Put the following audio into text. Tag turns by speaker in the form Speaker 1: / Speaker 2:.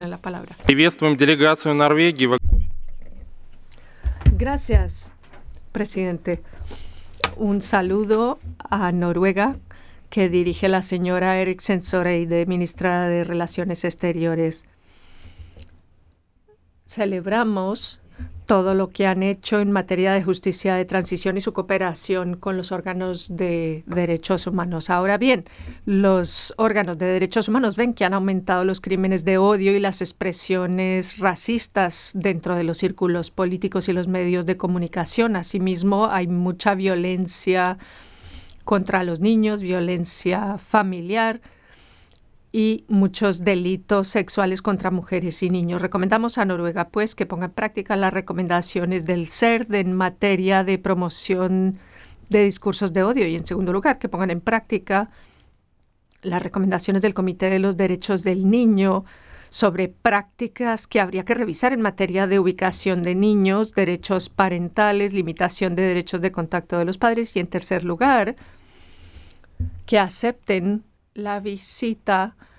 Speaker 1: la palabra.
Speaker 2: Приветствуем делегацию Норвегии.
Speaker 1: Gracias, presidente. Un saludo a Noruega, que dirige la señora Eriksen Søreide, ministra de Relaciones Exteriores. Celebramos todo lo que han hecho en materia de justicia de transición y su cooperación con los órganos de derechos humanos. Ahora bien, los órganos de derechos humanos ven que han aumentado los crímenes de odio y las expresiones racistas dentro de los círculos políticos y los medios de comunicación. Asimismo, hay mucha violencia contra los niños, violencia familiar y muchos delitos sexuales contra mujeres y niños. Recomendamos a Noruega, pues, que ponga en práctica las recomendaciones del CERD en materia de promoción de discursos de odio y, en segundo lugar, que pongan en práctica las recomendaciones del Comité de los Derechos del Niño sobre prácticas que habría que revisar en materia de ubicación de niños, derechos parentales, limitación de derechos de contacto de los padres y, en tercer lugar, que acepten la visita